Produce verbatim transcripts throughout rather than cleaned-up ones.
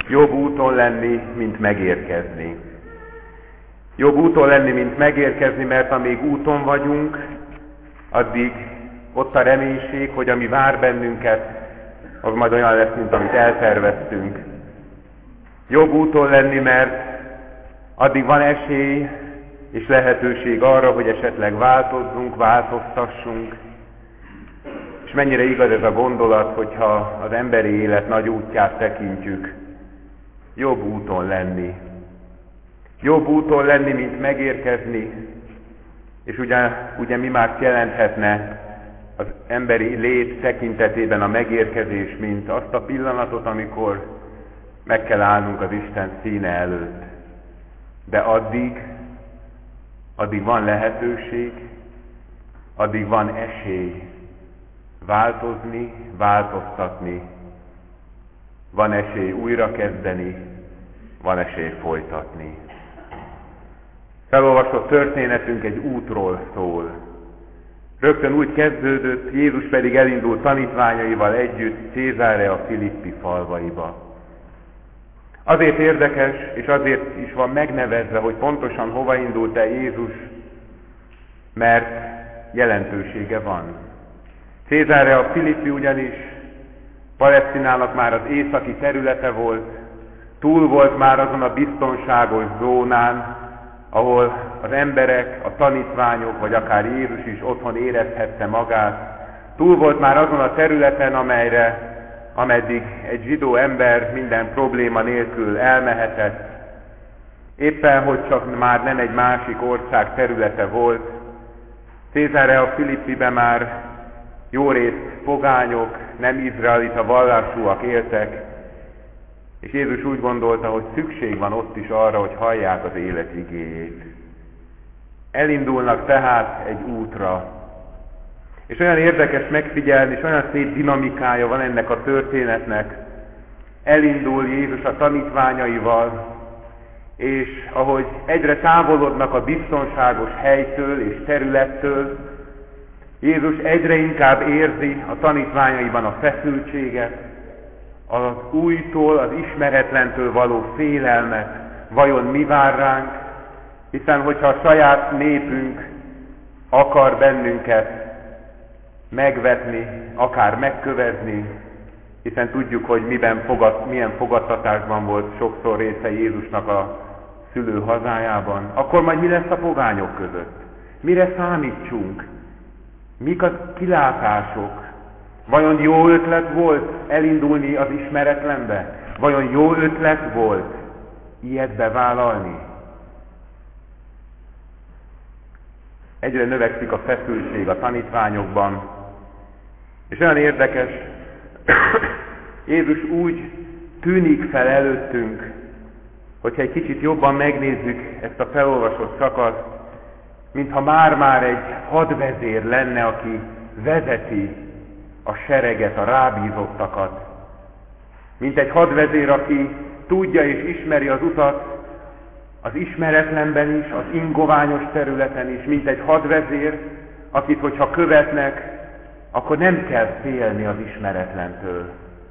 Jobb úton lenni, mint megérkezni. Jobb úton lenni, mint megérkezni, mert amíg úton vagyunk, addig ott a reménység, hogy ami vár bennünket, az majd olyan lesz, mint amit elterveztünk. Jobb úton lenni, mert addig van esély és lehetőség arra, hogy esetleg változzunk, változtassunk. És mennyire igaz ez a gondolat, hogyha az emberi élet nagy útját tekintjük. Jobb úton lenni. Jobb úton lenni, mint megérkezni. És ugye, ugye mi már jelenthetne az emberi lét tekintetében a megérkezés, mint azt a pillanatot, amikor meg kell állnunk az Isten színe előtt. De addig, addig van lehetőség, addig van esély változni, változtatni, van esély újrakezdeni, van esély folytatni. Felolvasott történetünk egy útról szól. Rögtön úgy kezdődött, Jézus pedig elindult tanítványaival együtt Cézarea Philippi falvaiba. Azért érdekes, és azért is van megnevezve, hogy pontosan hova indult el Jézus, mert jelentősége van. Cézarea Philippi ugyanis Palesztinának már az északi területe volt, túl volt már azon a biztonságos zónán, ahol az emberek, a tanítványok, vagy akár Jézus is otthon érezhette magát. Túl volt már azon a területen, amelyre, ameddig egy zsidó ember minden probléma nélkül elmehetett. Éppen, hogy csak már nem egy másik ország területe volt. Cézarea Philippiben már jórészt pogányok, nem izraelita vallásúak éltek, és Jézus úgy gondolta, hogy szükség van ott is arra, hogy hallják az élet igéjét. Elindulnak tehát egy útra. És olyan érdekes megfigyelni, és olyan szép dinamikája van ennek a történetnek. Elindul Jézus a tanítványaival, és ahogy egyre távolodnak a biztonságos helytől és területtől, Jézus egyre inkább érzi a tanítványaiban a feszültséget, az újtól, az ismeretlentől való félelmet, vajon mi vár ránk, hiszen hogyha a saját népünk akar bennünket megvetni, akár megkövezni, hiszen tudjuk, hogy miben fogad, milyen fogadtatásban volt sokszor része Jézusnak a szülő hazájában, akkor majd mi lesz a pogányok között? Mire számítsunk? Mik a kilátások? Vajon jó ötlet volt elindulni az ismeretlenbe? Vajon jó ötlet volt ilyet bevállalni? Egyre növekszik a feszültség a tanítványokban, és olyan érdekes, Jézus úgy tűnik fel előttünk, hogyha egy kicsit jobban megnézzük ezt a felolvasott szakaszt, mintha már-már egy hadvezér lenne, aki vezeti a sereget, a rábízottakat. Mint egy hadvezér, aki tudja és ismeri az utat az ismeretlenben is, az ingoványos területen is, mint egy hadvezér, akit, hogyha követnek, akkor nem kell félni az ismeretlentől.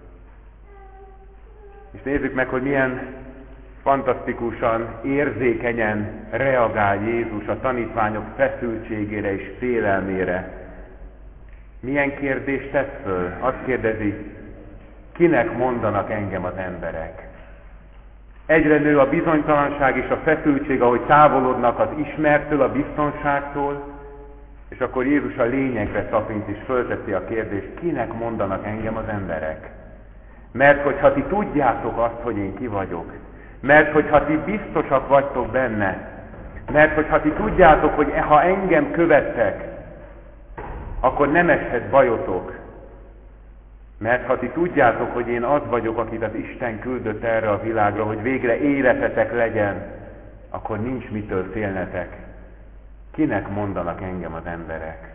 És nézzük meg, hogy milyen fantasztikusan, érzékenyen reagál Jézus a tanítványok feszültségére és félelmére. Milyen kérdést tesz föl? Azt kérdezi, kinek mondanak engem az emberek? Egyre nő a bizonytalanság és a feszültség, ahogy távolodnak az ismertől, a biztonságtól, és akkor Jézus a lényegre tapint és fölteszi a kérdést, kinek mondanak engem az emberek? Mert hogyha ti tudjátok azt, hogy én ki vagyok, mert hogyha ti biztosak vagytok benne, mert hogyha ti tudjátok, hogy ha engem követtek, akkor nem eshet bajotok. Mert ha ti tudjátok, hogy én az vagyok, akit az Isten küldött erre a világra, hogy végre életetek legyen, akkor nincs mitől félnetek. Kinek mondanak engem az emberek?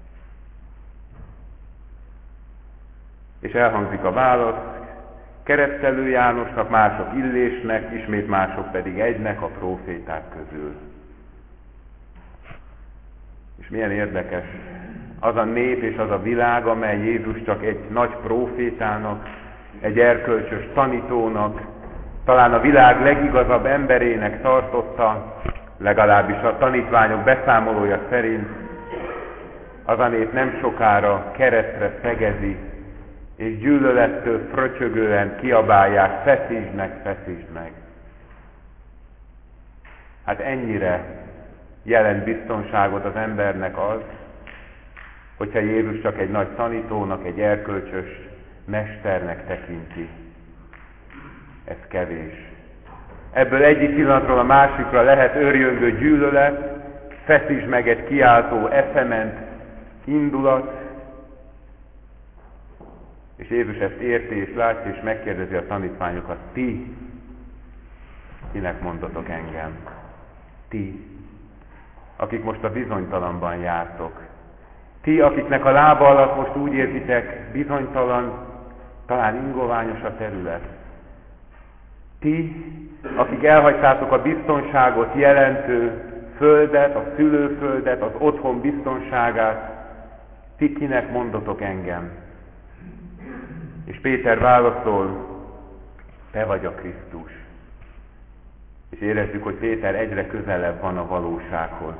És elhangzik a válasz, Keresztelő Jánosnak, mások Illésnek, ismét mások pedig egynek a próféták közül. És milyen érdekes, az a nép és az a világ, amely Jézus csak egy nagy prófétának, egy erkölcsös tanítónak, talán a világ legigazabb emberének tartotta, legalábbis a tanítványok beszámolója szerint, az a nép nem sokára keresztre szegezi, és gyűlölettől fröcsögően kiabálják, feszítsd meg, feszítsd meg. Hát ennyire jelent biztonságot az embernek az, hogyha Jézus csak egy nagy tanítónak, egy erkölcsös mesternek tekinti. Ez kevés. Ebből egyik pillanatról a másikra lehet őrjöngő gyűlölet, feszítsd meg egy kiáltó, eszement indulat, és Jézus ezt érti és látja, és megkérdezi a tanítványokat, ti, kinek mondatok engem? Ti, akik most a bizonytalanban jártok. Ti, akiknek a lába alatt most úgy érzitek, bizonytalan, talán ingoványos a terület. Ti, akik elhagytátok a biztonságot jelentő földet, a szülőföldet, az otthon biztonságát, ti kinek mondotok engem? És Péter válaszol, te vagy a Krisztus. És érezzük, hogy Péter egyre közelebb van a valósághoz.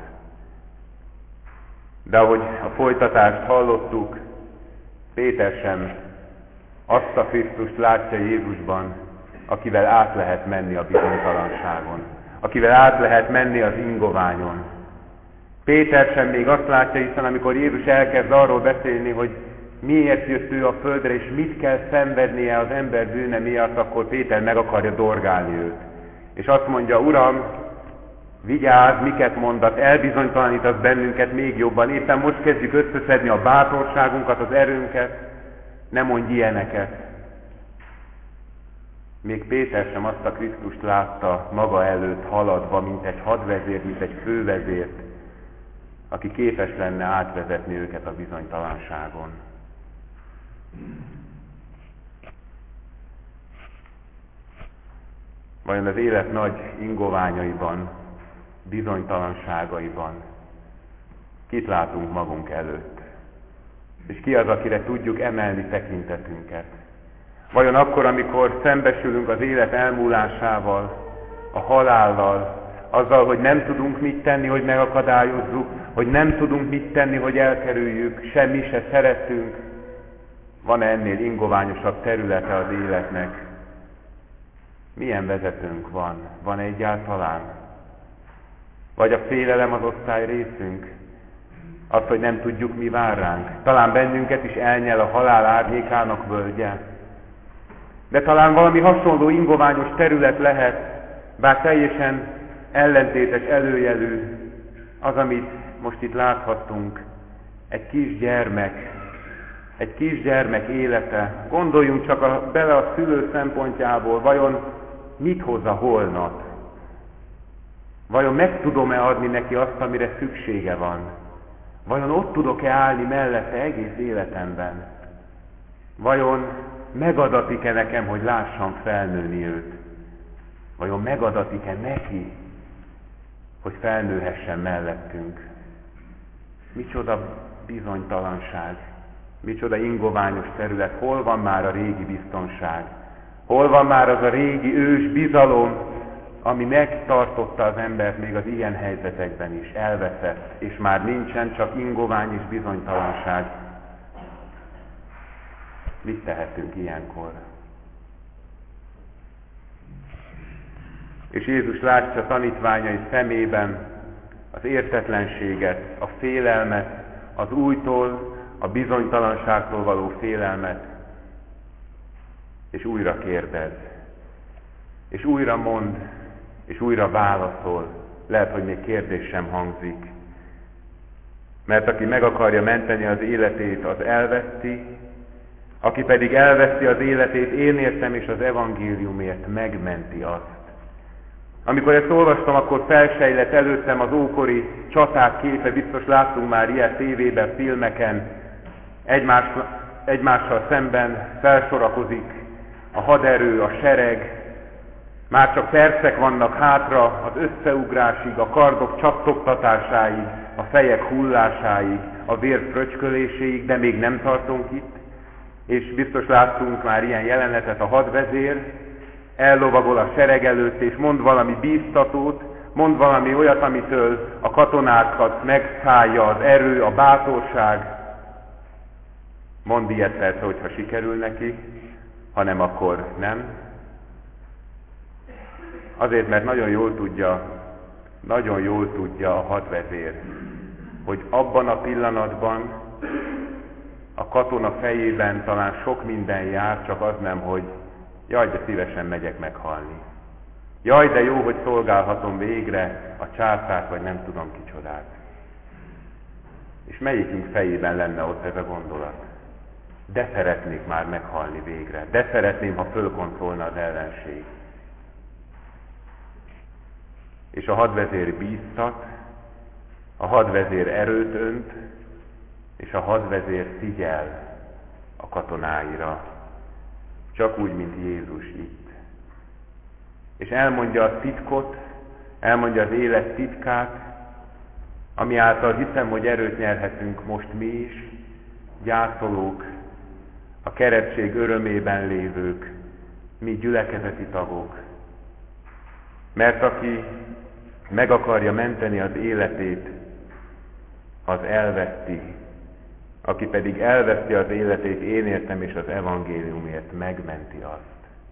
De ahogy a folytatást hallottuk, Péter sem azt a Krisztust látja Jézusban, akivel át lehet menni a bizonytalanságon, akivel át lehet menni az ingoványon. Péter sem még azt látja, hiszen amikor Jézus elkezd arról beszélni, hogy miért jött ő a földre, és mit kell szenvednie az ember bűne miatt, akkor Péter meg akarja dorgálni őt. És azt mondja, Uram, vigyázz, miket mondat, elbizonytalanítasz bennünket még jobban. Éppen most kezdjük összeszedni a bátorságunkat, az erőnket, ne mondj ilyeneket. Még Péter sem azt a Krisztust látta maga előtt haladva, mint egy hadvezér, mint egy fővezért, aki képes lenne átvezetni őket a bizonytalanságon. Vajon az élet nagy ingoványaiban, bizonytalanságaiban kit látunk magunk előtt? És ki az, akire tudjuk emelni tekintetünket? Vajon akkor, amikor szembesülünk az élet elmúlásával, a halállal, azzal, hogy nem tudunk mit tenni, hogy megakadályozzuk, hogy nem tudunk mit tenni, hogy elkerüljük, semmi se szeretünk, van-e ennél ingoványosabb területe az életnek? Milyen vezetőnk van? Van egyáltalán? Vagy a félelem az osztály részünk? Az, hogy nem tudjuk, mi vár ránk. Talán bennünket is elnyel a halál árnyékának völgye. De talán valami hasonló ingoványos terület lehet, bár teljesen ellentétes előjelű az, amit most itt láthattunk. Egy kisgyermek, egy kisgyermek élete. Gondoljunk csak a, bele a szülő szempontjából, vajon mit hoz a holnap? Vajon meg tudom-e adni neki azt, amire szüksége van? Vajon ott tudok-e állni mellette egész életemben? Vajon megadatik-e nekem, hogy lássam felnőni őt? Vajon megadatik-e neki, hogy felnőhessen mellettünk? Micsoda bizonytalanság, micsoda ingoványos terület, hol van már a régi biztonság? Hol van már az a régi ős bizalom, ami megtartotta az embert még az ilyen helyzetekben is, elveszett, és már nincsen, csak ingovány és bizonytalanság. Mit tehetünk ilyenkor? És Jézus látja tanítványai szemében az értetlenséget, a félelmet, az újtól, a bizonytalanságtól való félelmet, és újra kérdez, és újra mond, és újra válaszol. Lehet, hogy még kérdés sem hangzik. Mert aki meg akarja menteni az életét, az elveszti, aki pedig elveszti az életét, én értem, és az evangéliumért megmenti azt. Amikor ezt olvastam, akkor felsejlett előttem az ókori csaták képe, biztos láttunk már ilyet tévében, filmeken, egymás, egymással szemben felsorakozik a haderő, a sereg, már csak percek vannak hátra az összeugrásig, a kardok csattogtatásáig, a fejek hullásáig, a vér fröcsköléséig, de még nem tartunk itt. És biztos láttunk már ilyen jelenetet, a hadvezér ellovagol a sereg előtt, és mond valami bíztatót, mond valami olyat, amitől a katonákat megszállja az erő, a bátorság. Mond ilyet persze, hogyha sikerül neki, hanem akkor nem. Azért, mert nagyon jól tudja, nagyon jól tudja a hadvezér, hogy abban a pillanatban a katona fejében talán sok minden jár, csak az nem, hogy jaj, de szívesen megyek meghalni. Jaj, de jó, hogy szolgálhatom végre a császárt, vagy nem tudom kicsodát. És melyikünk fejében lenne ott ez a gondolat? De szeretnék már meghalni végre. De szeretném, ha fölkontrolna az ellenség. És a hadvezér bíztat, a hadvezér erőt önt, és a hadvezér figyel a katonáira. Csak úgy, mint Jézus itt. És elmondja a titkot, elmondja az élet titkát, ami által hiszem, hogy erőt nyerhetünk most mi is, gyászolók, a keretség örömében lévők, mi gyülekezeti tagok. Mert aki meg akarja menteni az életét, az elveszti. Aki pedig elveszti az életét, én értem, és az evangéliumért megmenti azt.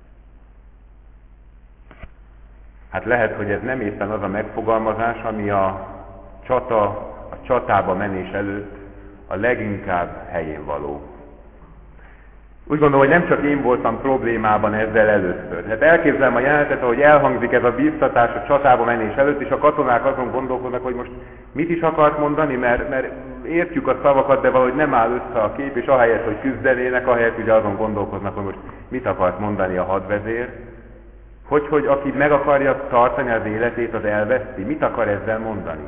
Hát lehet, hogy ez nem éppen az a megfogalmazás, ami a csata, a csatába menés előtt a leginkább helyén való. Úgy gondolom, hogy nem csak én voltam problémában ezzel először. Hát elképzelem a jelenetet, ahogy elhangzik ez a bíztatás a csatába menés előtt, és a katonák azon gondolkodnak, hogy most mit is akart mondani, mert, mert értjük a szavakat, de valahogy nem áll össze a kép, és ahelyett, hogy küzdenének, ahelyett ugye azon gondolkoznak, hogy most mit akart mondani a hadvezér. Hogy, hogy aki meg akarja tartani az életét, az elveszti. Mit akar ezzel mondani?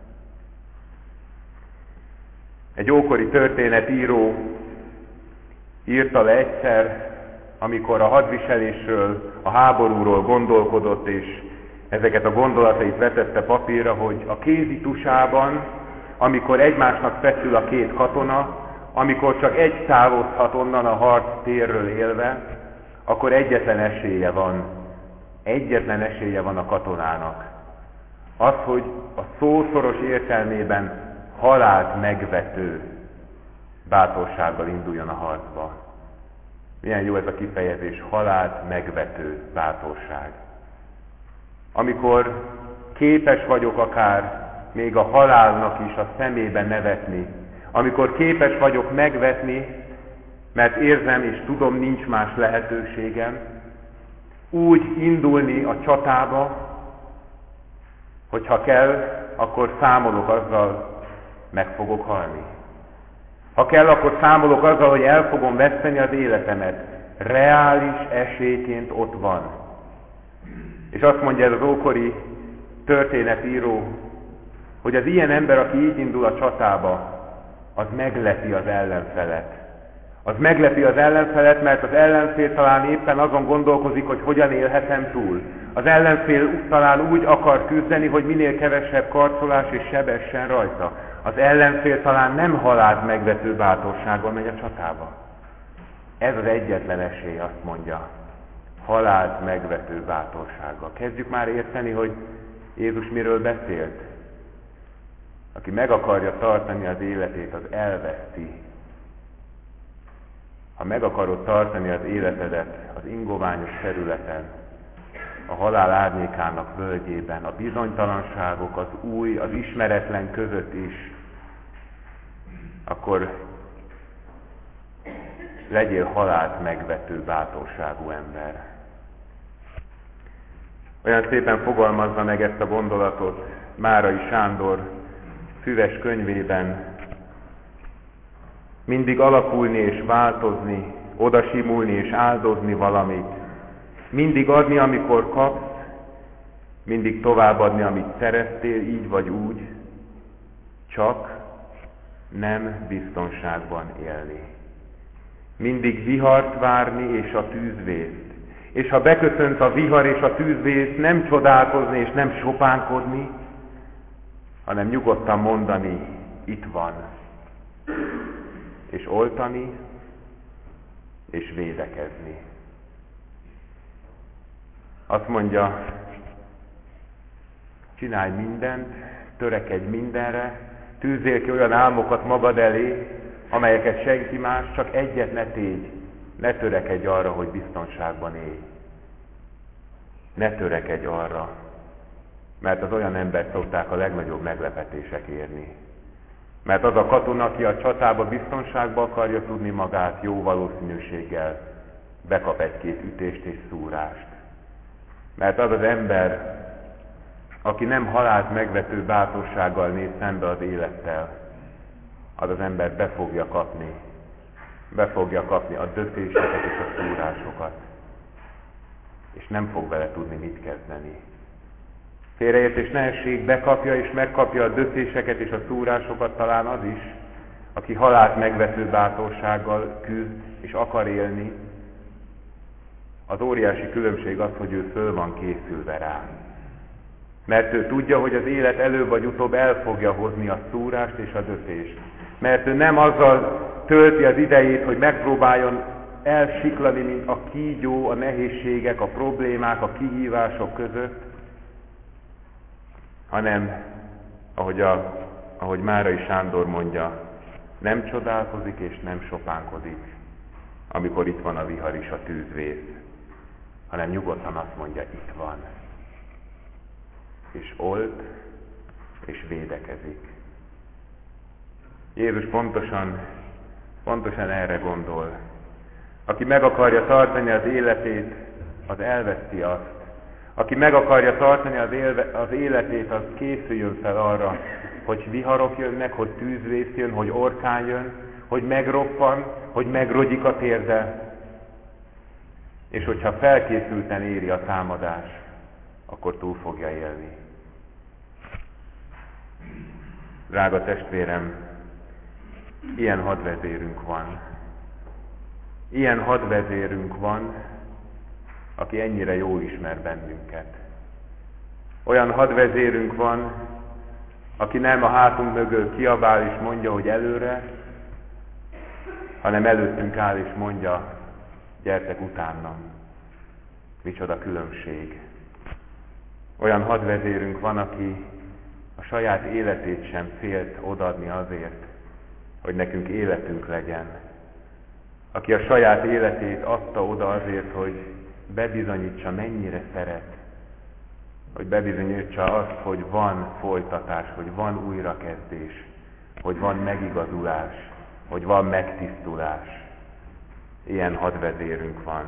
Egy ókori történetíró írta le egyszer, amikor a hadviselésről, a háborúról gondolkodott, és ezeket a gondolatait vetette papírra, hogy a kézi tusában, amikor egymásnak feszül a két katona, amikor csak egy távozhat onnan a harc térről élve, akkor egyetlen esélye van, egyetlen esélye van a katonának. Az, hogy a szószoros értelmében halált megvető bátorsággal induljon a harcba. Milyen jó ez a kifejezés, halált megvető bátorság. Amikor képes vagyok akár még a halálnak is a szemébe nevetni, amikor képes vagyok megvetni, mert érzem és tudom, nincs más lehetőségem, úgy indulni a csatába, hogyha kell, akkor számolok azzal, meg fogok halni. Ha kell, akkor számolok azzal, hogy el fogom veszteni az életemet. Reális esélyként ott van. És azt mondja ez az ókori történetíró, hogy az ilyen ember, aki így indul a csatába, az meglepi az ellenfelet. Az meglepi az ellenfelet, mert az ellenfél talán éppen azon gondolkozik, hogy hogyan élhetem túl. Az ellenfél talán úgy akar küzdeni, hogy minél kevesebb karcolás és sebessen rajta. Az ellenfél talán nem halált megvető bátorsággal megy a csatába. Ez az egyetlen esély, azt mondja. Halált megvető bátorsággal. Kezdjük már érteni, hogy Jézus miről beszélt. Aki meg akarja tartani az életét, az elveszti. Ha meg akarod tartani az életedet az ingoványos területen, a halál árnyékának völgyében, a bizonytalanságok, az új, az ismeretlen között is, akkor legyél halált megvető bátorságú ember. Olyan szépen fogalmazza meg ezt a gondolatot Márai Sándor füves könyvében. Mindig alakulni és változni, odasimulni és áldozni valamit. Mindig adni, amikor kapsz, mindig továbbadni, amit szereztél, így vagy úgy, csak nem biztonságban élni. Mindig vihart várni és a tűzvészt. És ha beköszönt a vihar és a tűzvész, nem csodálkozni és nem sopánkodni, hanem nyugodtan mondani, itt van. És oltani, és védekezni. Azt mondja, csinálj mindent, törekedj mindenre, tűzzél ki olyan álmokat magad elé, amelyeket senki más, csak egyet ne tégy, ne törekedj arra, hogy biztonságban élj. Ne törekedj arra, mert az olyan embert szokták a legnagyobb meglepetések érni. Mert az a katona, aki a csatába biztonságba akarja tudni magát, jó valószínűséggel bekap egy-két ütést és szúrást. Mert az az ember, aki nem halált megvető bátorsággal néz szembe az élettel, az az ember be fogja kapni, be fogja kapni a döféseket és a szúrásokat, és nem fog vele tudni mit kezdeni. Félreértés ne essék, bekapja és megkapja a döféseket és a szúrásokat talán az is, aki halált megvető bátorsággal küzd és akar élni. Az óriási különbség az, hogy ő föl van készülve rá. Mert ő tudja, hogy az élet előbb vagy utóbb el fogja hozni a szúrást és a döfést. Mert ő nem azzal tölti az idejét, hogy megpróbáljon elsiklani, mint a kígyó, a nehézségek, a problémák, a kihívások között, hanem, ahogy, a, ahogy Márai Sándor mondja, nem csodálkozik és nem sopánkodik, amikor itt van a vihar és a tűzvész, hanem nyugodtan azt mondja, itt van. És old, és védekezik. Jézus pontosan, pontosan erre gondol. Aki meg akarja tartani az életét, az elveszti azt. Aki meg akarja tartani az, élve, az életét, az készüljön fel arra, hogy viharok jönnek, hogy tűzvész jön, hogy orkán jön, hogy megroppan, hogy megrogyik a térde. És hogyha felkészülten éri a támadás, akkor túl fogja élni. Drága testvérem, ilyen hadvezérünk van. Ilyen hadvezérünk van, aki ennyire jól ismer bennünket. Olyan hadvezérünk van, aki nem a hátunk mögül kiabál és mondja, hogy előre, hanem előttünk áll és mondja, gyertek utánam. Micsoda különbség. Olyan hadvezérünk van, aki a saját életét sem félt odaadni azért, hogy nekünk életünk legyen. Aki a saját életét adta oda azért, hogy bebizonyítsa, mennyire szeret. Hogy bebizonyítsa azt, hogy van folytatás, hogy van újrakezdés, hogy van megigazulás, hogy van megtisztulás. Ilyen hadvezérünk van.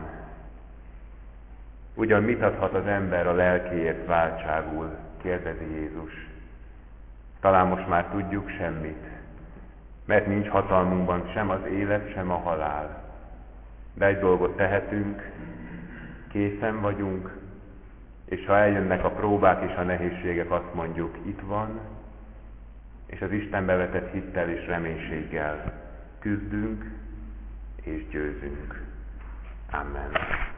Ugyan mit adhat az ember a lelkéért váltságul, kérdezi Jézus. Talán most már tudjuk semmit, mert nincs hatalmunkban sem az élet, sem a halál. De egy dolgot tehetünk, készen vagyunk, és ha eljönnek a próbák és a nehézségek, azt mondjuk, itt van, és az Istenbe vetett hittel és reménységgel küzdünk és győzünk. Amen.